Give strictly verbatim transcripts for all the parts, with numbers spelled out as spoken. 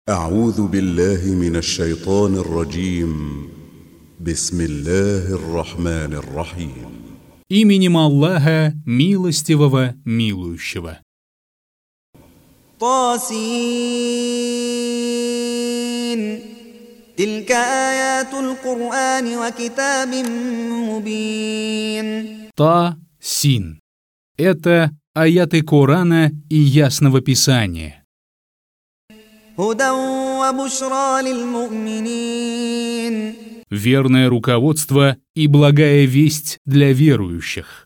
أعوذ بالله من الشيطان الرجيم. بسم الله الرحمن الرحيم. Именем Аллаха, милостивого, милующего. طاسين تلك آيات القرآن وكتاب مبين. Та-син. Это аяты Корана и Ясного Писания. هدى وبشرى للمؤمنين. Верное руководство и благая весть для верующих.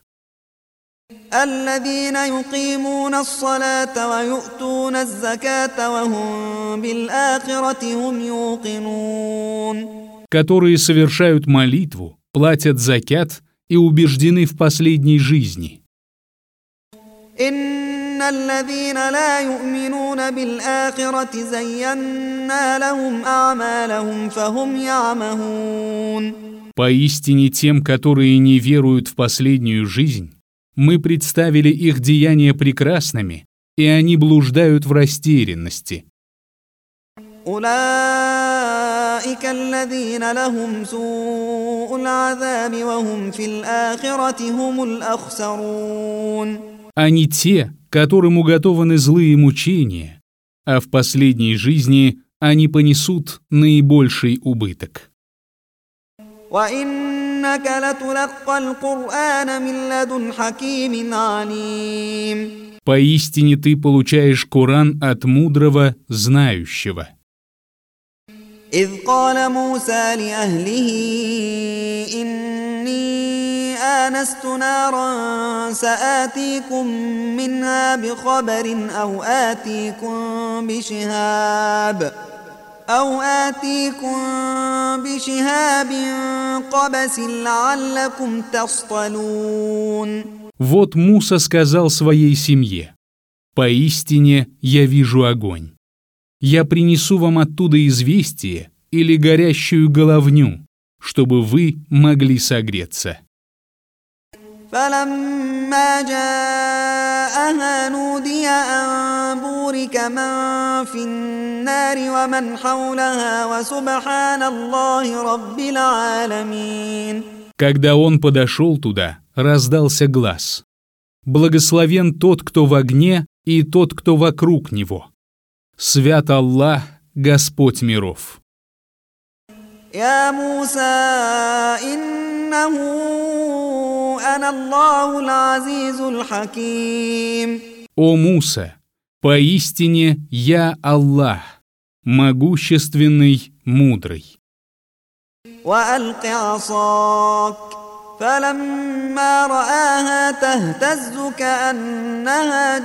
الذين يقيمون الصلاة ويؤتون الزكاة وهم بالآخرة هم يوقنون. Которые совершают молитву, платят закят и убеждены в последней жизни. إن الذين لا يؤمنون بالآخرة زينا لهم أعمالهم فهم يعمهون. Поистине тем, которые не веруют в последнюю жизнь, мы представили их деяния прекрасными, и они блуждают в растерянности. أولئك الذين لهم سوء العذاب وهم في الآخرة هم الأخسرون. Они те, которым уготованы злые мучения, а в последней жизни они понесут наибольший убыток. وإنك لتلقى القرآن من لدن حكيم عليم. Поистине ты получаешь Коран от мудрого, знающего. إذ قال موسى لأهله إني آنست نارا سآتيكم منها بخبر أو آتيكم بشهاب أو آتيكم بشهاب قبس لعلكم تصطلون. Вот Муса сказал своей семье: «Поистине я вижу огонь. Я принесу вам оттуда известие или горящую головню, чтобы вы могли согреться». فلما جاءها نودي أن بورك من في النار ومن حولها وسبحان الله رب العالمين. Когда он подошел туда, раздался глас: «Благословен тот, кто в огне, и тот, кто вокруг него. Свят Аллах, Господь миров». يا موسى إنه أنا الله العزيز الحكيم. «О Муса, поистине я Аллах, могущественный, мудрый». وألق عصاك فلما رآها تهتز كأنها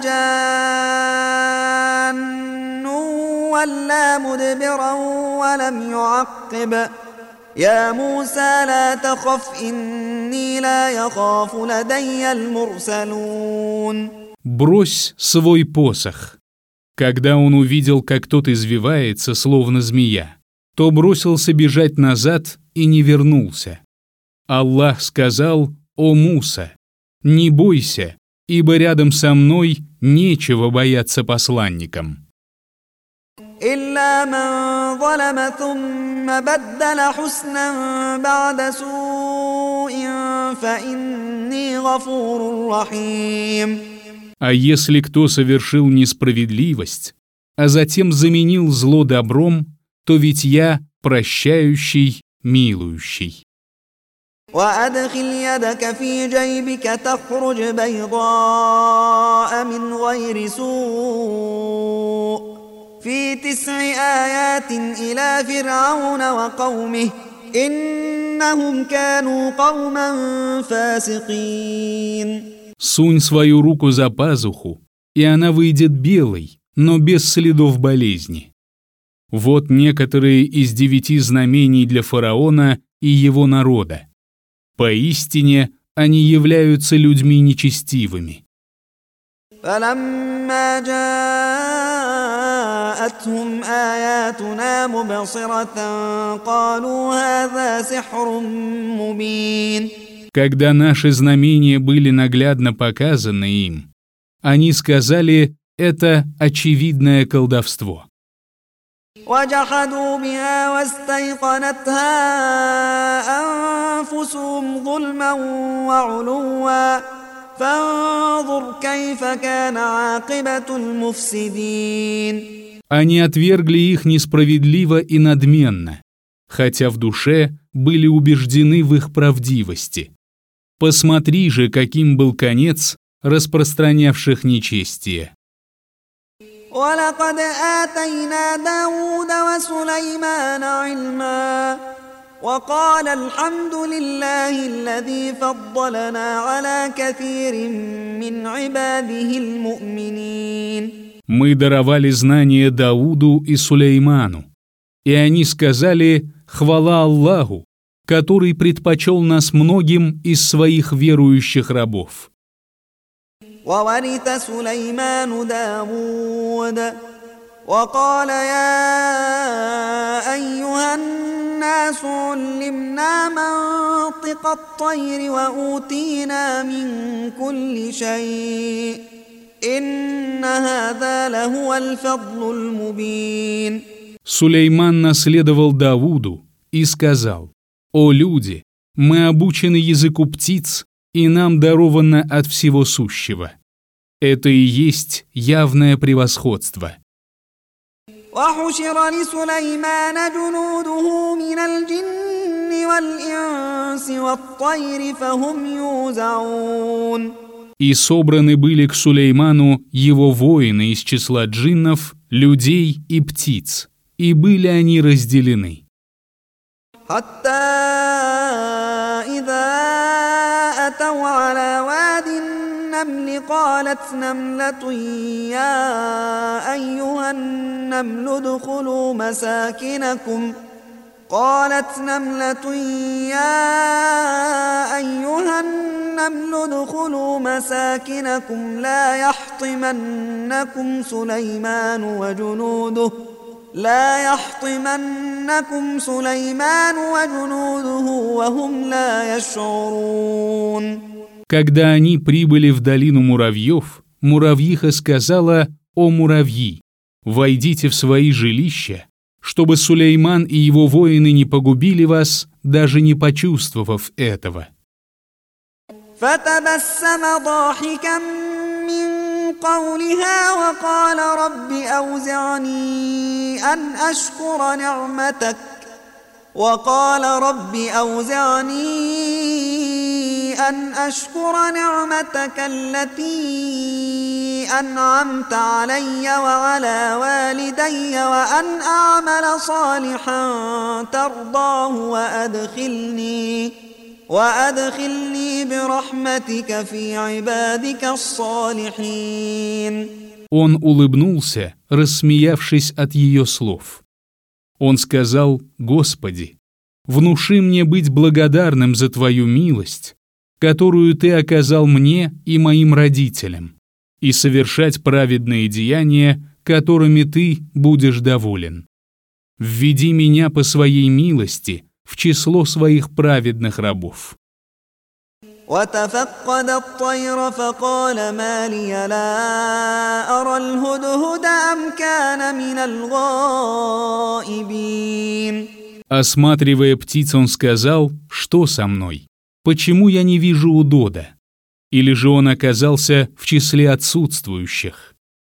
جان ولا مدبرا ولم يعقب. يا موسى لا تخف إني لا يخاف لدي المرسلون. «Брось свой посох». Когда он увидел, как тот извивается, словно змея, то бросился бежать назад и не вернулся. Аллах сказал: «О Муса, не бойся, ибо рядом со мной нечего бояться посланникам». إلا من ظلم ثم بدل حسنا بعد سوء فإني غفور رحيم. А если кто совершил несправедливость, а затем заменил зло добром, то ведь я прощающий, милующий. وأدخل يدك في جيبك تخرج بيضاء من غير سوء في تسع آيات إلى فرعون وقومه إنهم كانوا قوما فاسقين. Сунь свою руку за пазуху, и она выйдет белой, но без следов болезни. Вот некоторые из девяти знамений для фараона и его народа. Поистине они являются людьми нечестивыми. فلما جاءتهم آياتنا مبصرة قالوا هذا سحر مبين. Когда наши знамения были наглядно показаны им, они сказали: это очевидное колдовство. وجحدوا بها واستيقنتها أنفسهم ظلما وعلوا فانظر كيف كان عاقبة المفسدين. Они отвергли их несправедливо и надменно, хотя в душе были убеждены в их правдивости. Посмотри же, каким был конец распространявших нечестие. ولقد آتينا داود وسليمان علما وقال الحمد لله الذي فضلنا على كثير من عباده المؤمنين. Мы даровали знания Дауду и Сулейману, и они сказали «Хвала Аллаху, который предпочел нас многим из своих верующих рабов». وورث سليمان داود وقال يا أيها الناس علمنا منطق الطير وأوتينا من كل شيء إن هذا لهو الفضل المبين. Сулейман наследовал Давуду и сказал: «О люди, мы обучены языку птиц, и нам даровано от всего сущего». Это и есть явное превосходство. وحشر لسليمان جنوده من الجن والإنس والطير فهم يوزعون. И собраны были к Сулейману его воины из числа джиннов, людей и птиц, и были они разделены. حتى إذا أتوا على واد النمل قالت نملة يا أيها النمل ادخلوا مساكنكم قالت نملة يا أيها النمل ادخلوا مساكنكم لا يحطمنكم سليمان وجنوده لا يحطمنكم سليمان وجنوده وهم لا يشعرون. Когда они прибыли в долину муравьев, муравьиха сказала: «О муравьи, войдите в свои жилища, чтобы Сулейман и его воины не погубили вас, даже не почувствовав этого». فتبسم ضاحكا من قولها وقال رب أوزعني أن أشكر نعمتك وقال رب أوزعني أن أشكر نعمتك التي أنعمت علي وعلى والدي وأن أعمل صالحا ترضاه وأدخلني وأدخلني برحمتك في عبادك الصالحين. Он улыбнулся, рассмеявшись от ее слов. Он сказал: «Господи, внуши мне быть благодарным за Твою милость, которую Ты оказал мне и моим родителям, и совершать праведные деяния, которыми Ты будешь доволен. Введи меня по Своей милости в число Своих праведных рабов». وتفقد الطير فقال ما لي لا أرى الهدهد أم كان من الغائبين. Осматривая птиц, он сказал: «Что со мной? Почему я не вижу удода? Или же он оказался в числе отсутствующих?»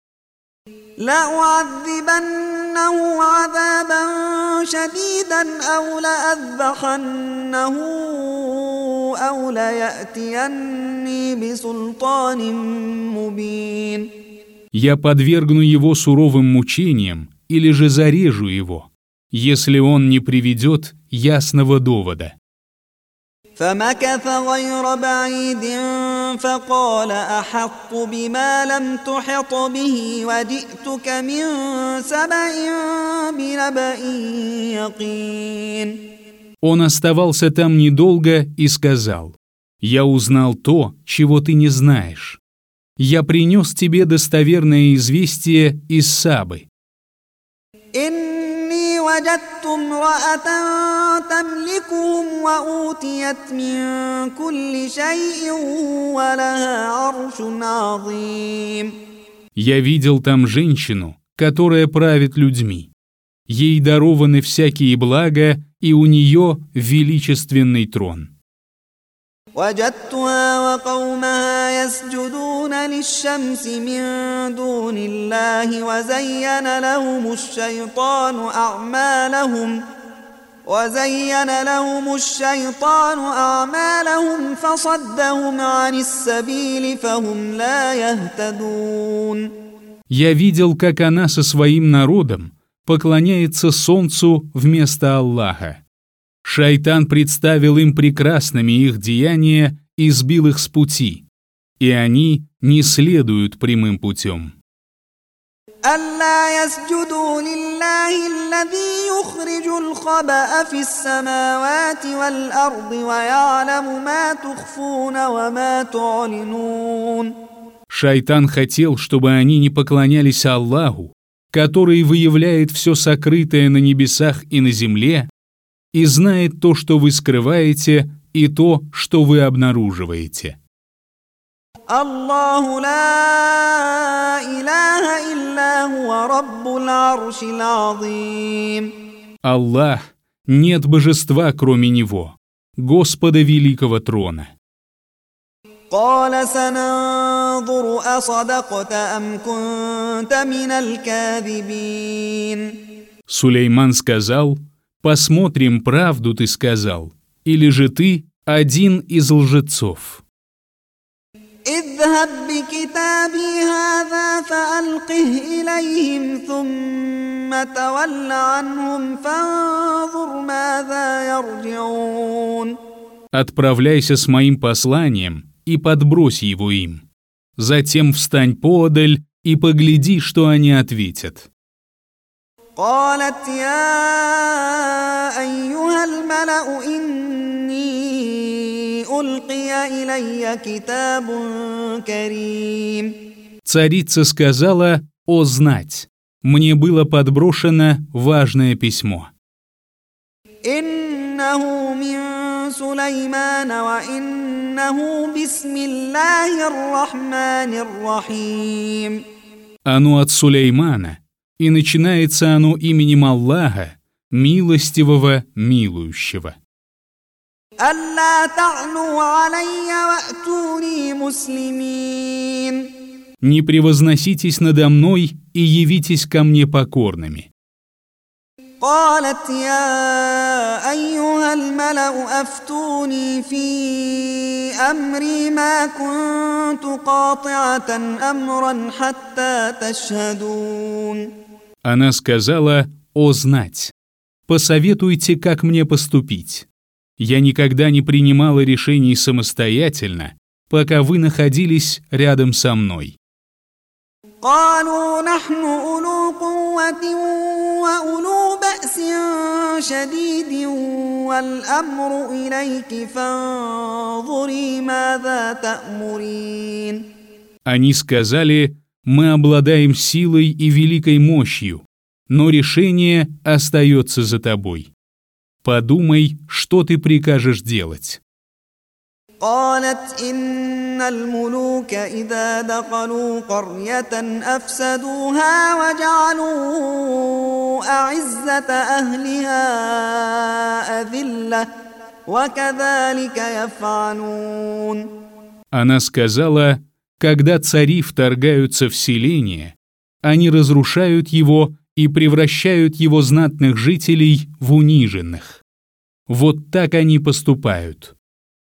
لأعذبنه عذابا شديدا أو لأذبحنه أو ليأتيني بسلطان مبين. Я подвергну его суровым мучениям или же зарежу его, если он не приведет ясного довода. فمكث غير بعيد فقال أحط بما لم تحط به وجئتك من سبأ بنبأ يقين. Он оставался там недолго и сказал: «Я узнал то, чего ты не знаешь. Я принес тебе достоверное известие из Сабы». وجدت امرأة تملكهم وأوتيت من كل شيء ولها عرش عظيم. Я видел там женщину, которая правит людьми, ей дарованы всякие блага, и у нее величественный трон. وجدتها وقومها يسجدون للشمس من دون الله وزين لهم الشيطان أعمالهم وزين لهم الشيطان أعمالهم فصدهم عن السبيل فهم لا يهتدون. Я видел, как она со своим народом поклоняется солнцу вместо Аллаха. Шайтан представил им прекрасными их деяния и сбил их с пути, и они не следуют прямым путем. ألا يسجدوا لله الذي يخرج الخبأ في السماوات والأرض ويعلم ما تخفون وما تعلنون. Шайтан хотел, чтобы они не поклонялись Аллаху, который выявляет все сокрытое на небесах и на земле, и знает то, что вы скрываете, и то, что вы обнаруживаете. Аллаху ла илляха илля хуа раббул аршил азим. Аллах, нет божества, кроме Него, Господа Великого Трона. قال سننظر أصدقت أم كنت من الكاذبين. Сулейман сказал: «Посмотрим, правду ты сказал, или же ты один из лжецов». اذهب بكتابي هذا فألقه إليهم ثم تول عنهم فانظر ماذا يرجعون. «Отправляйся с моим посланием и подбрось его им. Затем встань поодаль и погляди, что они ответят». قالت يا أيها الملأ إني ألقي إلي كتاب كريم. Царица сказала: «О знать, мне было подброшено важное письмо. إنه من سليمان وإنه بسم الله الرحمن الرحيم. Оно от Сулеймана, и начинается оно именем Аллаха, милостивого, милующего. ألا تعلوا علي وأتوني مسلمين. Не превозноситесь надо мной и явитесь ко мне покорными». قالت يا أيها الملأ أفتوني في أمري ما كنت قاطعة أمرا حتى تشهدون. Она сказала: «О знать, посоветуйте, как мне поступить. Я никогда не принимала решений самостоятельно, пока вы находились рядом со мной». قالوا نحن أولو قوة وأولو بأس شديد والأمر إليك فانظري ماذا تأمرين. Они сказали: «Мы обладаем силой и великой мощью, но решение остается за тобой. Подумай, что ты прикажешь делать». قالت إن الملوك إذا دخلوا قرية أفسدوها وجعلوا أعزة أهلها أذلة وكذلك يفعلون. Она сказала: «Когда цари вторгаются в селение, они разрушают его и превращают его знатных жителей в униженных. Вот так они поступают».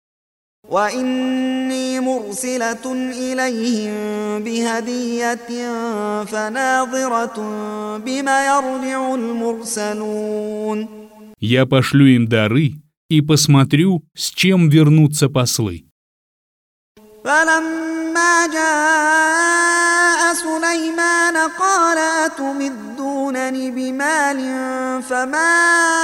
وإني مرسلة إليهم بهدية فناظرة بما يرجع المرسلون. Я пошлю им дары и посмотрю, с чем вернутся послы. فلما جاء سليمان قال أتمدونني بمال فما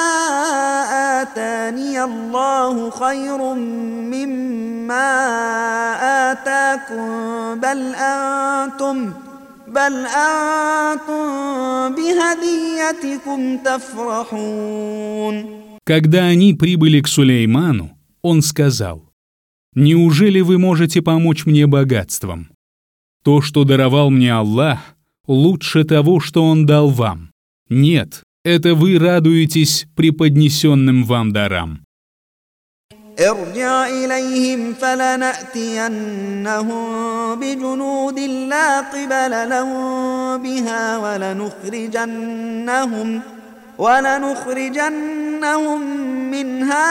آتاني الله خير مما آتاكم بل أنتم بل أنتم بهديتكم تفرحون. Когда они прибыли к Сулейману, он сказал: «Неужели вы можете помочь мне богатством? То, что даровал мне Аллах, лучше того, что Он дал вам. Нет, это вы радуетесь преподнесенным вам дарам. ارجع إليهم فلنأتينهم بجنود لا قبل لهم بها ولنخرجنهم ولنخرجنهم منها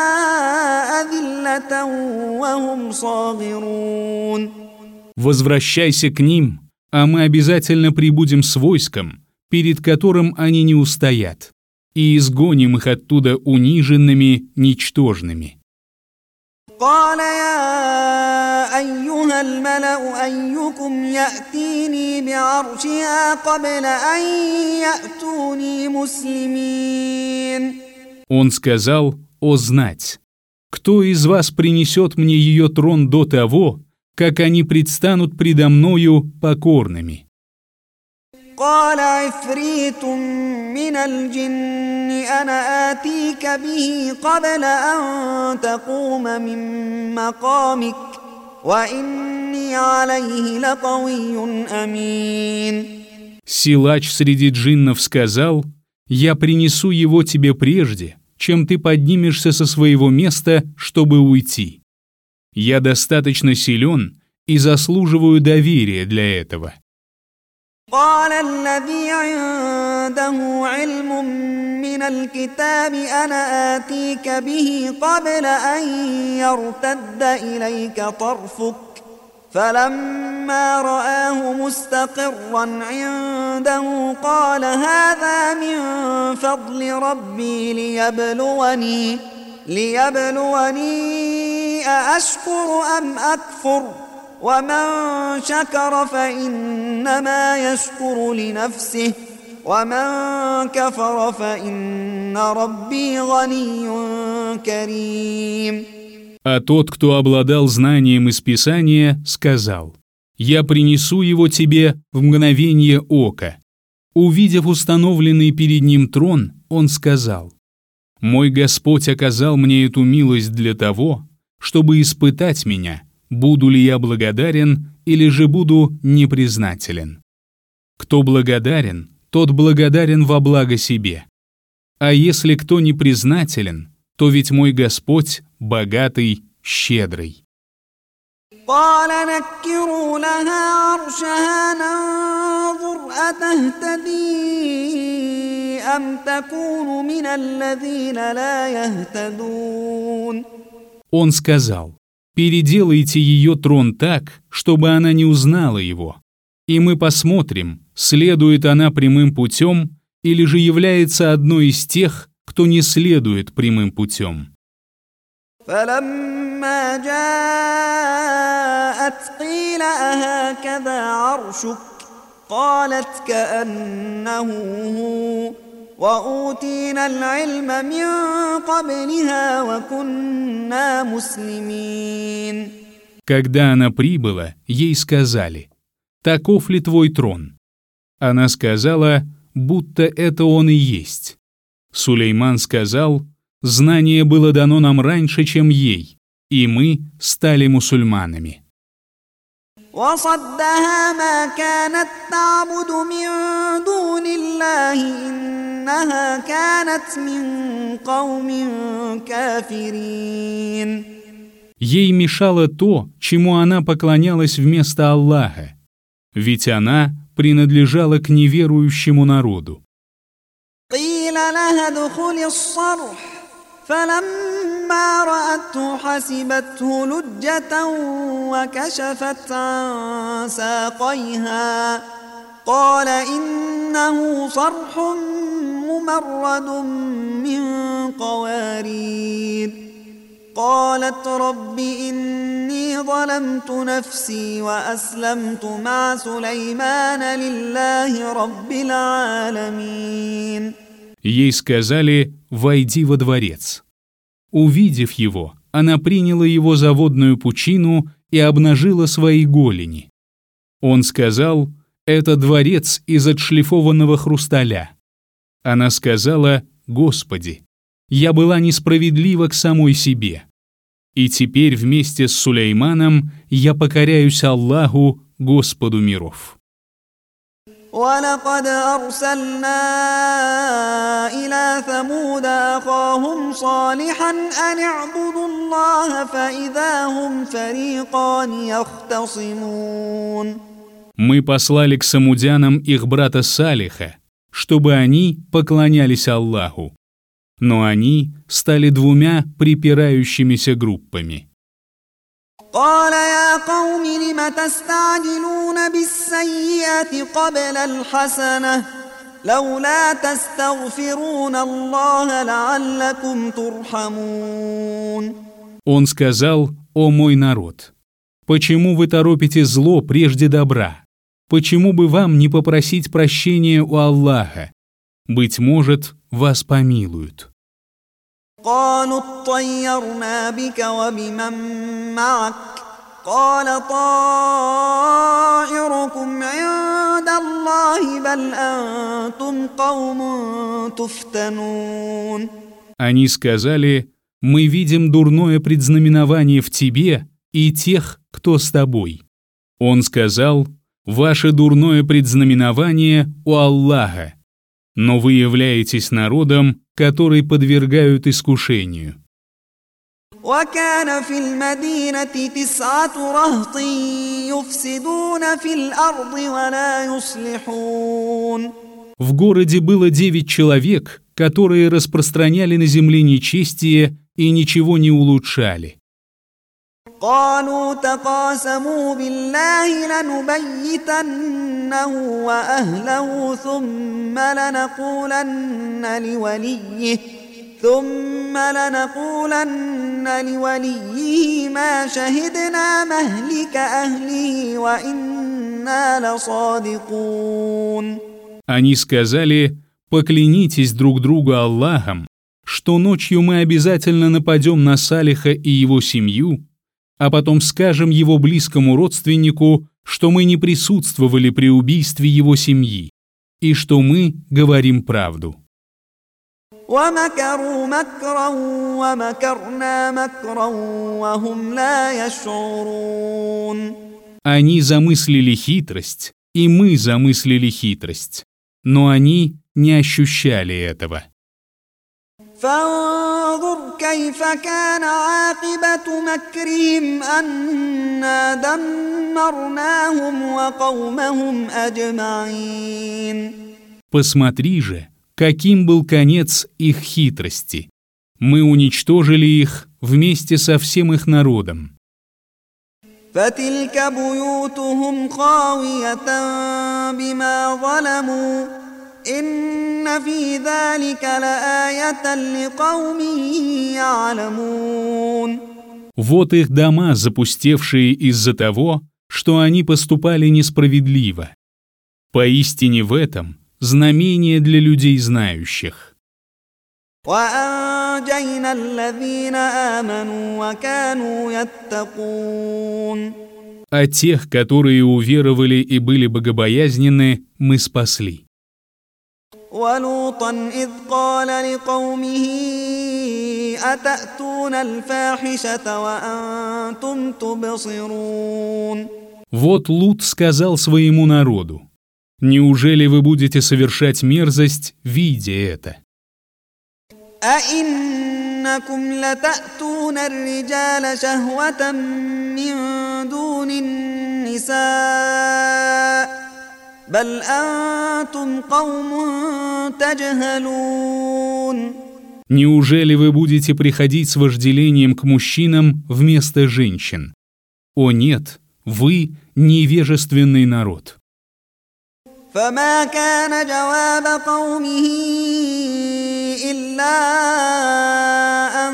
أذلة وهم صاغرون. Возвращайся к ним, а мы обязательно прибудем с войском, перед которым они не устоят, и изгоним их оттуда униженными, ничтожными. قال يا أيها الملأ أيكم يأتيني بعرشها قبل أن يأتوني مسلمين. Он сказал: «О знать, кто из вас принесет мне ее трон до того, как они предстанут предо мною покорными?» قال عفريت من الجن أنا آتيك به قبل أن تقوم من مقامك وإني عليه لقوي أمين. Силач среди джиннов сказал: «Я принесу его тебе прежде, чем ты поднимешься со своего места, чтобы уйти. Я достаточно силен и заслуживаю доверия для этого». قال الذي عنده علم من الكتاب أنا آتيك به قبل أن يرتد إليك طرفك فلما رآه مستقرا عنده قال هذا من فضل ربي ليبلوني ليبلوني أأشكر أم أكفر ومن شكر فإنما يشكر لنفسه ومن كفر فإن ربي غني كريم. А тот, кто обладал знанием из Писания, сказал: «Я принесу его тебе в мгновение ока». Увидев установленный перед ним трон, он сказал: «Мой Господь оказал мне эту милость для того, чтобы испытать меня, буду ли я благодарен или же буду непризнателен. Кто благодарен, тот благодарен во благо себе. А если кто непризнателен, то ведь мой Господь богатый, щедрый». قال نكروا لها عرشها ننظر أتهتدي أم تكون من الذين لا يهتدون. Он сказал: «Переделайте ее трон так, чтобы она не узнала его, и мы посмотрим, следует она прямым путем или же является одной из тех, кто не следует прямым путем». فلما جاءت قيل أهكذا عرشك قالت كأنه هو وأوتينا العلم من قبلها وكنا مسلمين. Когда она прибыла, ей сказали: «Таков ли твой трон?» Она сказала, будто это он и есть. Сулейман сказал: «Знание было дано нам раньше, чем ей, и мы стали мусульманами». وصدها ما كانت تعبد من دون الله إنها كانت من قوم كافرين. Ей мешало то, чему она поклонялась вместо Аллаха, ведь она принадлежала к неверующему народу. قيل لها ادخلي الصرح فلما رأته حسبته لجة وكشفت عن ساقيها قال إنه صرح ممرد من قوارير قالت رب إني ظلمت نفسي وأسلمت مع سليمان لله رب العالمين. Ей сказали: «Войди во дворец». Увидев его, она приняла его за водную пучину и обнажила свои голени. Он сказал: «Это дворец из отшлифованного хрусталя». Она сказала: «Господи, я была несправедлива к самой себе. И теперь вместе с Сулейманом я покоряюсь Аллаху, Господу миров». ولقد أرسلنا إلى ثمود أخاهم صالحا أن اعبدوا الله فإذا هم فريقان يختصمون. Мы послали к самудянам их брата Салиха, чтобы они поклонялись Аллаху. Но они стали двумя припирающимися группами. قال يا قوم لم تستعجلون بالسيئة قبل الحسنة لولا تستغفرون الله لعلكم ترحمون. Он сказал: «О мой народ, почему вы торопите зло прежде добра? Почему бы вам не попросить прощения у Аллаха? Быть может, вас помилуют». قالوا اطيرنا بك وبمن معك قال طائركم عند الله بل أنتم قوم تفتنون. Они сказали: «Мы видим дурное предзнаменование в тебе и тех, кто с тобой». Он сказал: «Ваше дурное предзнаменование у Аллаха, но вы являетесь народом, который подвергают искушению». وكان في المدينة تسعة رهط يفسدون في الأرض ولا يصلحون. В городе было девять человек, которые распространяли на земле нечестие и ничего не улучшали. قالوا تقاسموا بالله لنبيتنه وأهله ثم لنقولن لوليه ثم لنقولن لوليه ما شهدنا مهلك أهله وإنا لصادقون. Они сказали: «Поклянитесь друг другу Аллахом, что ночью мы обязательно нападем на Салиха и его семью, а потом скажем его близкому родственнику, что мы не присутствовали при убийстве его семьи, и что мы говорим правду». ومكروا مكرا ومكرنا مكرا وهم لا يشعرون. Они замыслили хитрость, и мы замыслили хитрость, но они не ощущали этого. فانظر كيف كان عاقبة مكرهم أنا دمرناهم وقومهم أجمعين. Посмотри же, каким был конец их хитрости. Мы уничтожили их вместе со всем их народом. فتلك بيوتهم خاوية بما ظلموا إن في ذلك لآية لقوم يعلمون. Вот их дома, запустевшие из-за того, что они поступали несправедливо. Поистине в этом знамение для людей знающих. وأنجينا الذين آمنوا وكانوا يتقون. А тех, которые уверовали и были богобоязненны, мы спасли. ولوطا إذ قال لقومه أتأتون الفاحشة وأنتم تبصرون. Вот Лут сказал своему народу: «Неужели вы будете совершать мерзость, видя это?» أئنكم لتأتون الرجال شهوة من دون النساء بل أنتم قوم تجهلون. Неужели вы будете приходить с вожделением к мужчинам вместо женщин? О нет, вы невежественный народ. فما كان جواب قومه إلا أن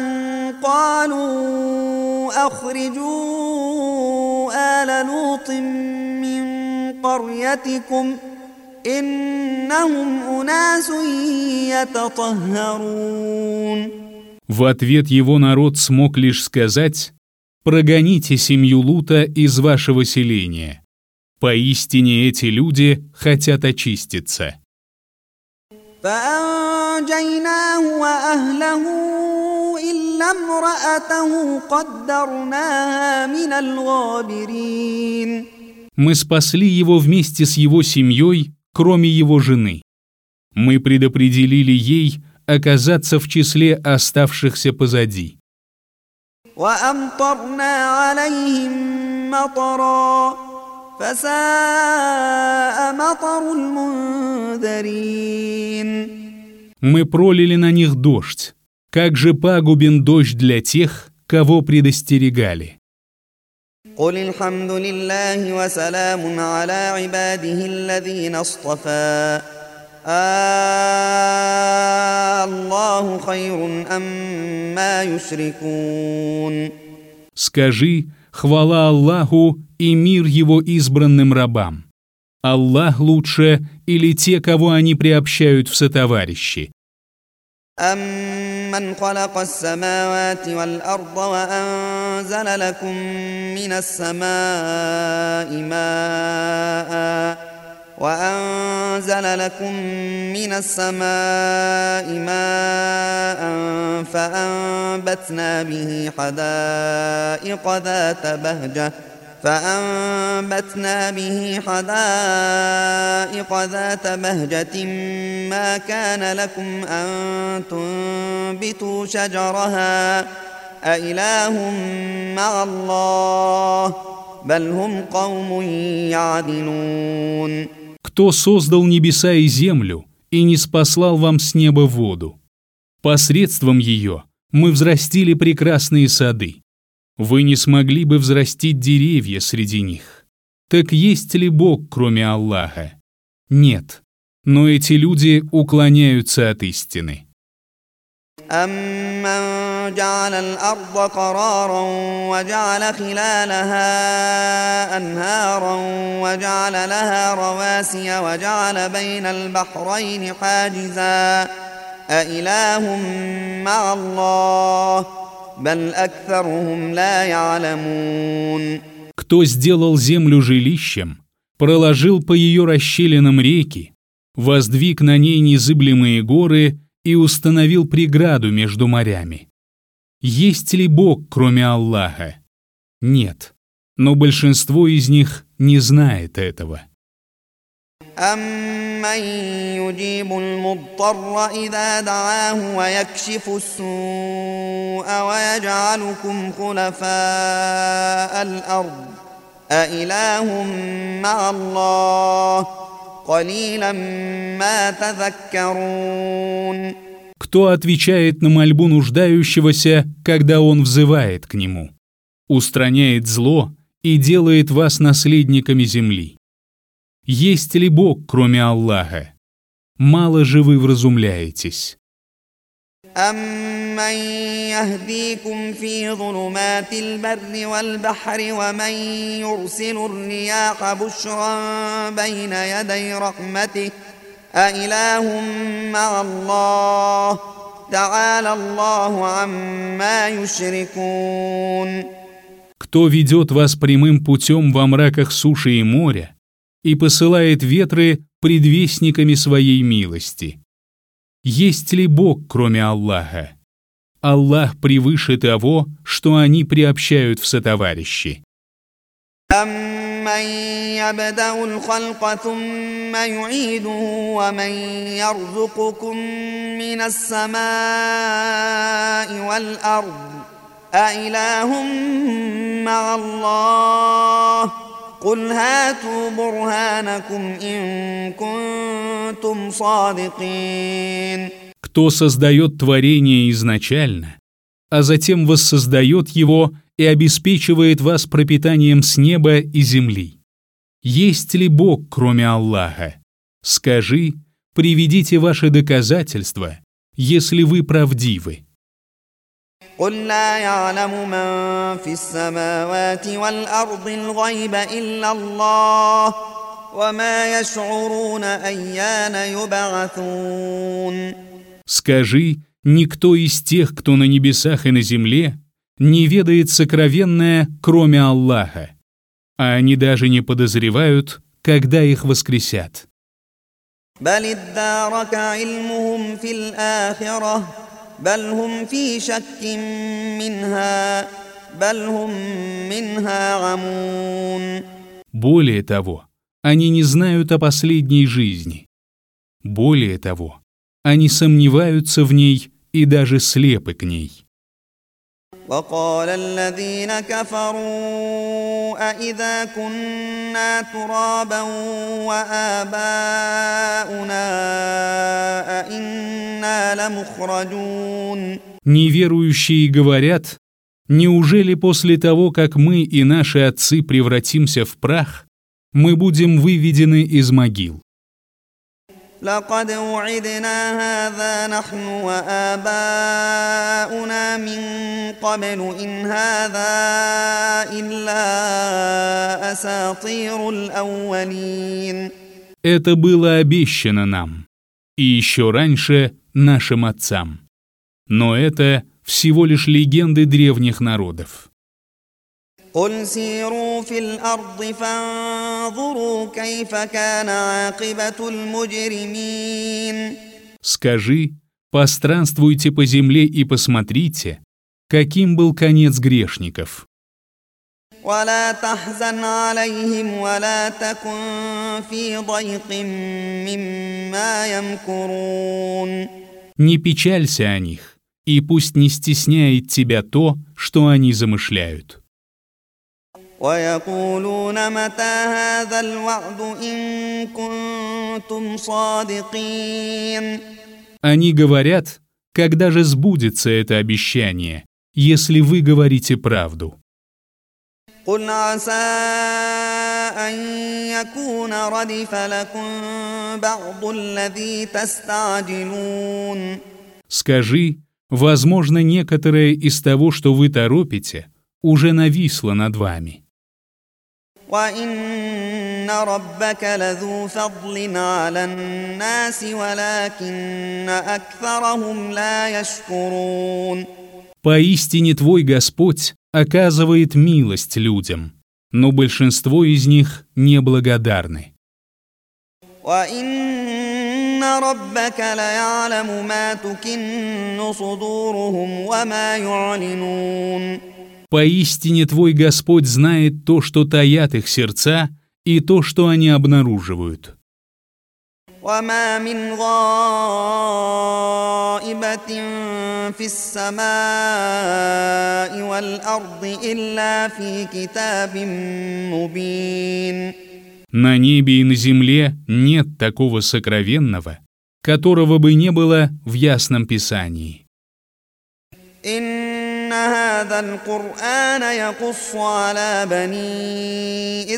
قالوا أخرجوا آل لوط من قريتكم إنهم أناس يتطهرون. В ответ его народ смог лишь сказать: «Прогоните семью Лута из вашего селения. Поистине эти люди хотят очиститься». فأنجيناه وأهله إلا امرأته قدرناها من الغابرين. Мы спасли его вместе с его семьей, кроме его жены. Мы предопределили ей оказаться в числе оставшихся позади. وأمطرنا عليهم مطرا فساء مطر المنذرين. Мы пролили на них дождь. Как же пагубен дождь для тех, кого предостерегали. قل الحمد لله وسلام على عباده الذين اصطفى الله خير أما يشركون. Скажи, хвала Аллаху и мир Его избранным рабам. Аллах лучше или те, кого они приобщают в сотоварищи? أَمَّنْ خَلَقَ السَّمَاوَاتِ وَالْأَرْضَ وَأَنزَلَ لَكُم مِّنَ السَّمَاءِ مَاءً وَأَنزَلَ لَكُم مِّنَ السَّمَاءِ مَاءً فَأَنبَتْنَا بِهِ حَدَائِقَ ذَاتَ بَهْجَةٍ فأنبتنا به حدائق ذات بهجة ما كان لكم أن تنبتوا شجرها أإله مع الله بل هم قوم يعدلون. Кто создал небеса и землю и не спаслал вам с неба воду? Посредством ее мы взрастили прекрасные сады. Вы не смогли бы взрастить деревья среди них. Так есть ли Бог, кроме Аллаха? Нет, но эти люди уклоняются от истины. أَمَّنْ جَعَلَ الْأَرْضَ قَرَارًا وَجَعَلَ خِلَالَهَا أَنْهَارًا وَجَعَلَ لَهَا رَوَاسِيَ وَجَعَلَ بَيْنَ الْبَحْرَيْنِ حَاجِزًا أَإِلَٰهٌ مَّعَ اللَّهِ بل أكثرهم لا يعلمون. Кто сделал землю жилищем, проложил по ее расщелинам реки, воздвиг на ней незыблемые горы и установил преграду между морями. Есть ли Бог, кроме Аллаха? Нет, но большинство из них не знает этого. أَمَّنْ يُجِيبُ الْمُضْطَرَّ إِذَا دَعَاهُ وَيَكْشِفُ السُّوءَ وَيَجْعَلُكُمْ خُلَفَاءَ الْأَرْضِ أَإِلَٰهٌ مَّعَ اللَّهِ قَلِيلًا مَّا تَذَكَّرُونَ. Кто отвечает на мольбу нуждающегося, когда он взывает к нему, устраняет зло и делает вас наследниками земли? Есть ли Бог, кроме Аллаха? Мало же вы вразумляетесь. أَمَّنْ يَهْدِيكُمْ فِي ظُلُمَاتِ الْبَرِّ وَالْبَحْرِ وَمَنْ يُرْسِلُ الرِّيَاحَ بُشْرًا بَيْنَ يَدَيْ رَحْمَتِهِ أَإِلَٰهٌ مَّعَ اللَّهِ تَعَالَى اللَّهُ عَمَّا يُشْرِكُونَ. Кто ведет вас прямым путем во мраках суши и моря и посылает ветры предвестниками своей милости? Есть ли Бог, кроме Аллаха? Аллах превыше того, что они приобщают в сотоварищи. أَمَّنْ يَبْدَأُ الْخَلْقَ ثُمَّ يُعِيدُهُ وَمَنْ يَرْزُقُكُم مِّنَ السَّمَاءِ وَالْأَرْضِ أَإِلَٰهٌ مَّعَ اللَّهِ قُلْ هَاتُوا بُرْهَانَكُمْ إِن كُنتُمْ صَادِقِينَ. Кто создает творение изначально, а затем воссоздает его и обеспечивает вас пропитанием с неба и земли? Есть ли Бог, кроме Аллаха? Скажи, приведите ваши доказательства, если вы правдивы. قُلْ لَا يَعْلَمُ مَن فِي السَّمَاوَاتِ وَالْأَرْضِ الْغَيْبَ إِلَّا اللَّهُ وَمَا يَشْعُرُونَ أَيَّانَ يُبْعَثُونَ. Скажи, никто из тех, кто на небесах и на земле, не ведает сокровенное, кроме Аллаха, а они даже не подозревают, когда их воскресят. بَلِ ادَّارَكَ عِلْمُهُمْ فِي الْآخِرَةِ بل هم في شك منها بل هم منها عمون. Более того, они не знают о последней жизни. Более того, они сомневаются в ней и даже слепы к ней. وقال الذين كفروا أإذا كنا ترابا وآباؤنا أإنا لمخرجون. Неверующие говорят: неужели после того, как мы и наши отцы превратимся в прах, мы будем выведены из могил? لقد وعدنا هذا نحن وآباؤنا من قبل إن هذا إلا أساطير الأولين. Это было обещано нам, и еще раньше нашим отцам. Но это всего лишь легенды древних народов. قل سيروا في الأرض فانظروا كيف كان عاقبة المجرمين. Скажи: постранствуйте по земле и посмотрите, каким был конец грешников. ولا تحزن عليهم ولا تكن في ضيق مما يمكرون. Не печалься о них, и пусть не стесняет тебя то, что они замышляют. ويقولون متى هذا الوعد إن كنتم صادقين. Они говорят: когда же сбудется это обещание, если вы говорите правду? قل عسى أن يكون ردف لكم بعض الذي تستعجلون. Скажи: возможно, некоторое из того, что вы торопите, уже нависло над вами. وإن ربك لذو فضل على الناس ولكن أكثرهم لا يشكرون. Поистине твой Господь оказывает милость людям, но большинство из них неблагодарны. وإن ربك ليعلم ما تكن صدورهم وما يعلنون. Поистине твой Господь знает то, что таят их сердца, и то, что они обнаруживают. وما من غائبة في السماء والأرض إلا في كتاب مبين. На небе и на земле нет такого сокровенного, которого бы не было в ясном Писании. إن هذا القرآن يقص على بني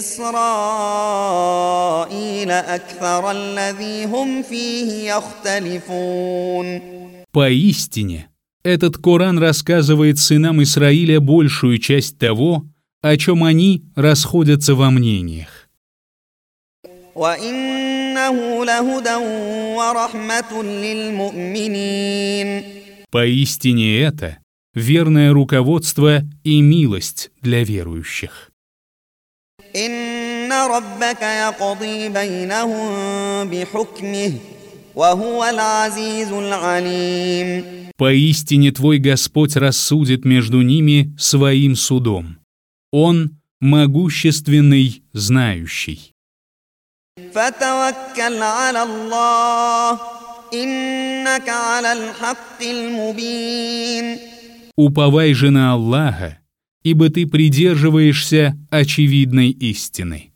إسرائيل أكثر الذي هم فيه يختلفون. Поистине, этот Коран рассказывает сынам Исраиля большую часть того, о чем они расходятся во мнениях. وإنه لهدى ورحمة للمؤمنين. Поистине это верное руководство и милость для верующих. إن ربك يقضي بينهم بحكمه وهو العزيز العليم. Поистине твой Господь рассудит между ними своим судом. Он могущественный, знающий. فتوكل على الله إنك على الحق المبين. Уповай же на Аллаха, ибо ты придерживаешься очевидной истины.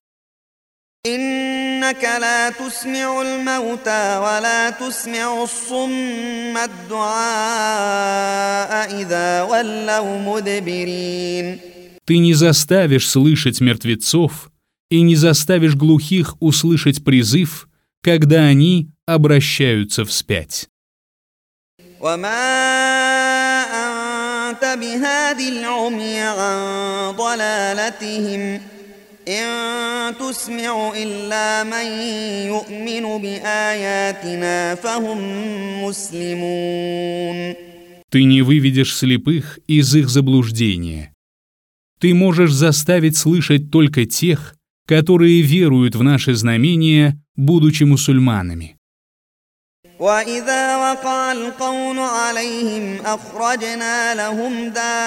إنك لا تسمع الموتى ولا تسمع الصم الدعاء إذا ولوا مدبرين. Ты не заставишь слышать мертвецов и не заставишь глухих услышать призыв, когда они обращаются вспять. وما أنت بهاد العمي عن ضلالتهم إن تسمع إلا من يؤمن بآياتنا فهم مسلمون. Ты не выведешь слепых из их заблуждения. Ты можешь заставить слышать только тех, которые веруют в наши знамения, будучи мусульманами. وإذا وقع القول عليهم أخرجنا لهم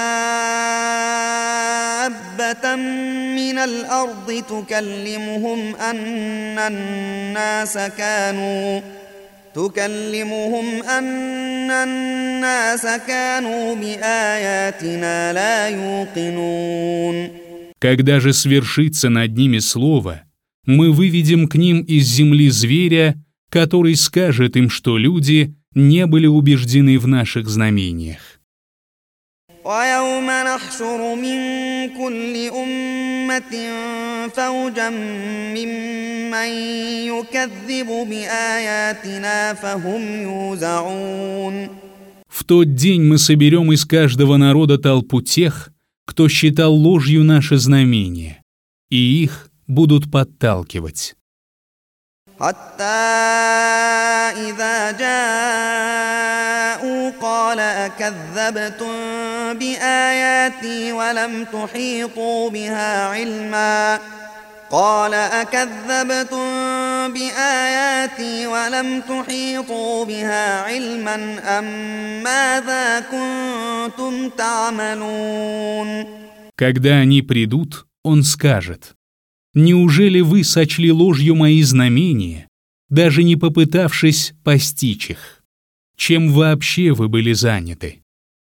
دابة من الأرض تكلمهم أن الناس كانوا تكلمهم أن الناس كانوا بآياتنا لا يوقنون. Когда же свершится над ними слово, мы выведем к ним из земли зверя, который скажет им, что люди не были убеждены в наших знамениях. ويوم نحشر من كل أمة فوجا ممن يكذب بآياتنا فهم يوزعون. В тот день мы соберем из каждого народа толпу тех, кто считал ложью наше знамение, и их будут подталкивать. حتى إذا جاءوا قال أكذبتم بآياتي ولم تحيطوا بها علما قال أكذبتم بآياتي ولم تحيطوا بها علما أم ماذا كنتم تعملون. Когда они придут, он скажет: «Неужели вы сочли ложью мои знамения, даже не попытавшись постичь их? Чем вообще вы были заняты?»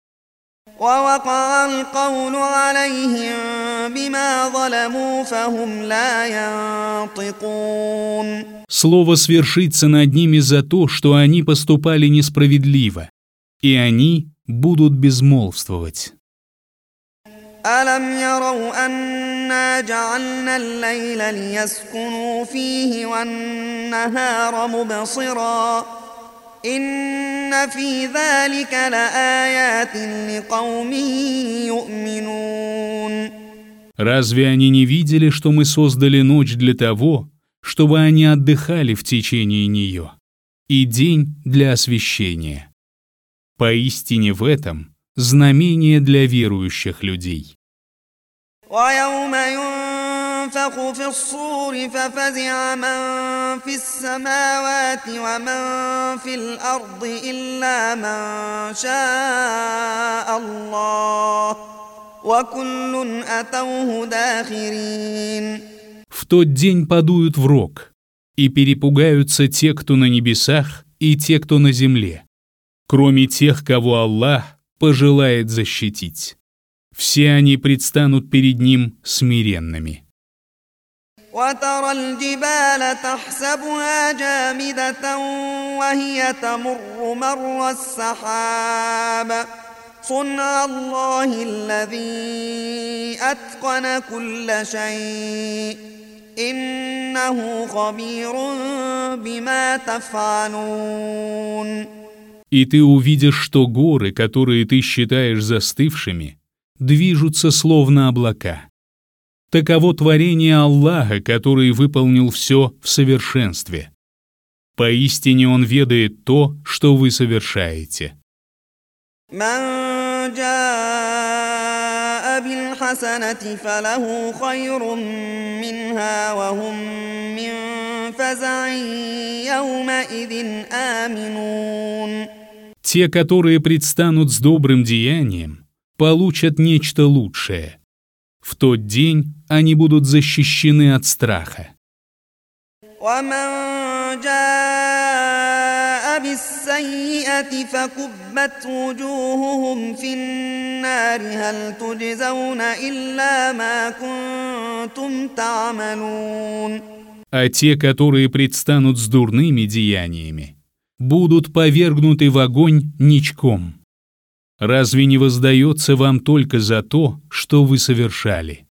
ووقع القول عليهم بما ظلموا فهم لا ينطقون. Слово свершится над ними за то, что они поступали несправедливо, и они будут безмолвствовать. ألم يروا أنا جعلنا الليل ليسكنوا فيه والنهار مبصرا إن في ذلك لآيات لقوم يؤمنون. Разве они не видели, что мы создали ночь для того, чтобы они отдыхали в течение нее, и день для освещения? Поистине в этом знамение для верующих людей. ويوم ينفخ في الصور ففزع من في السماوات ومن في الأرض إلا من شاء الله وكل أتوه داخرين. В тот день подуют в рог, и перепугаются те, кто на небесах, и те, кто на земле, кроме тех, кого Аллах пожелает защитить. Все они предстанут перед ним смиренными. وترى الجبال تحسبها جامدة وهي تمر مر السحاب صنع الله الذي أتقن كل شيء إنه خبير بما تفعلون. И ты увидишь, что горы, которые ты считаешь застывшими, движутся словно облака. Таково творение Аллаха, который выполнил все в совершенстве. Поистине Он ведает то, что вы совершаете. من جاء بالحسنة فله خير منها وهم من فزع يومئذ آمنون. Те, которые предстанут с добрым деянием, получат нечто лучшее. В тот день они будут защищены от страха. ومن جاء بالسيئة فكبت وجوههم في النار هل تجزون إلا ما كنتم تعملون. А те, которые предстанут с дурными деяниями, будут повергнуты в огонь ничком. Разве не воздается вам только за то, что вы совершали?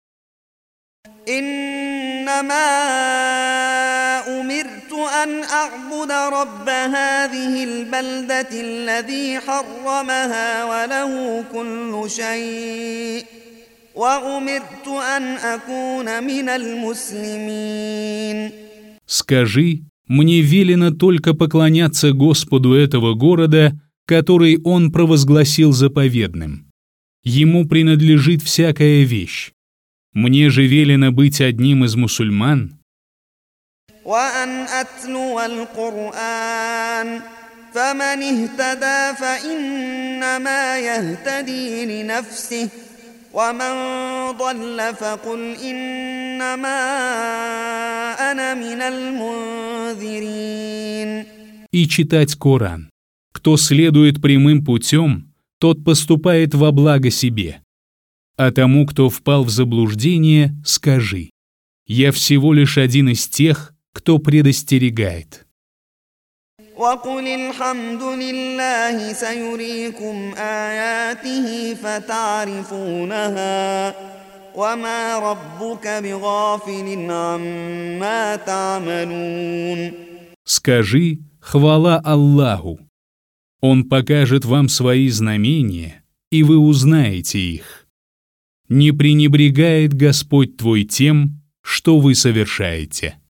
أمرت أن أعبد رب هذه البلدة الذي حرمها وله كل شيء وأمرت أن أكون من المسلمين. Скажи, мне велено только поклоняться Господу этого города, который Он провозгласил заповедным. Ему принадлежит всякая вещь. Мне же велено быть одним из мусульман. وأن أتلو القرآن فمن اهتدى فإنما يهتدي لنفسه ومن ضل فقل إنما أنا من المنذرين. И читать Коран. Кто следует прямым путем, тот поступает во благо себе. А тому, кто впал в заблуждение, скажи: я всего лишь один из тех, кто предостерегает. وقل الحمد لله سيريكم آياته فتعرفونها وما ربك بغافل عما تعملون. Скажи: хвала Аллаху. Он покажет вам свои знамения, и вы узнаете их. Не пренебрегает Господь твой тем, что вы совершаете.